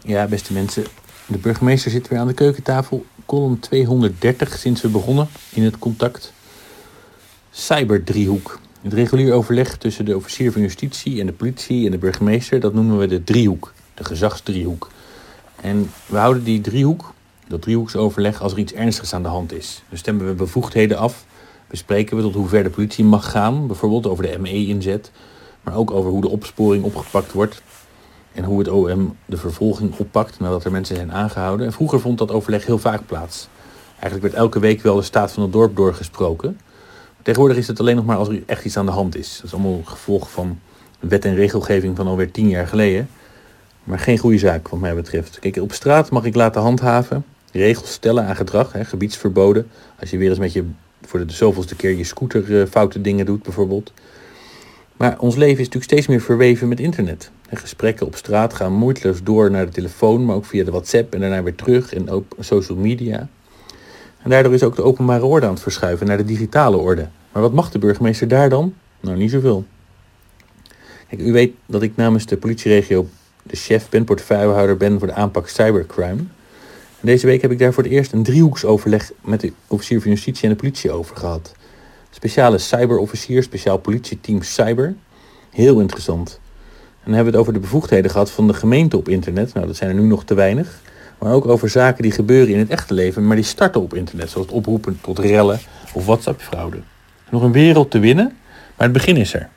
Ja, beste mensen, de burgemeester zit weer aan de keukentafel. Column 230 sinds we begonnen in het contact. Cyberdriehoek. Het regulier overleg tussen de officier van justitie en de politie en de burgemeester, dat noemen we de driehoek, de gezagsdriehoek. En we houden die driehoek, dat driehoeksoverleg, als er iets ernstigs aan de hand is. Dus stemmen we bevoegdheden af, bespreken we tot hoe ver de politie mag gaan, bijvoorbeeld over de ME-inzet, maar ook over hoe de opsporing opgepakt wordt en hoe het OM de vervolging oppakt nadat er mensen zijn aangehouden. En vroeger vond dat overleg heel vaak plaats. Eigenlijk werd elke week wel de staat van het dorp doorgesproken. Tegenwoordig is het alleen nog maar als er echt iets aan de hand is. Dat is allemaal gevolg van wet en regelgeving van alweer 10 jaar geleden. Maar geen goede zaak wat mij betreft. Kijk, op straat mag ik laten handhaven, regels stellen aan gedrag, gebiedsverboden. Als je weer eens met je voor de zoveelste keer je scooter foute dingen doet bijvoorbeeld. Maar ons leven is natuurlijk steeds meer verweven met internet. Gesprekken op straat gaan moeiteloos door naar de telefoon, maar ook via de WhatsApp en daarna weer terug en ook social media. En daardoor is ook de openbare orde aan het verschuiven naar de digitale orde. Maar wat mag de burgemeester daar dan? Nou, niet zoveel. Kijk, u weet dat ik namens de politieregio de chef ben, portefeuillehouder ben voor de aanpak cybercrime. En deze week heb ik daar voor het eerst een driehoeksoverleg met de officier van justitie en de politie over gehad. Speciale cyberofficier, speciaal politieteam cyber. Heel interessant. En dan hebben we het over de bevoegdheden gehad van de gemeente op internet. Nou, dat zijn er nu nog te weinig. Maar ook over zaken die gebeuren in het echte leven, maar die starten op internet. Zoals het oproepen tot rellen of WhatsApp-fraude. Nog een wereld te winnen, maar het begin is er.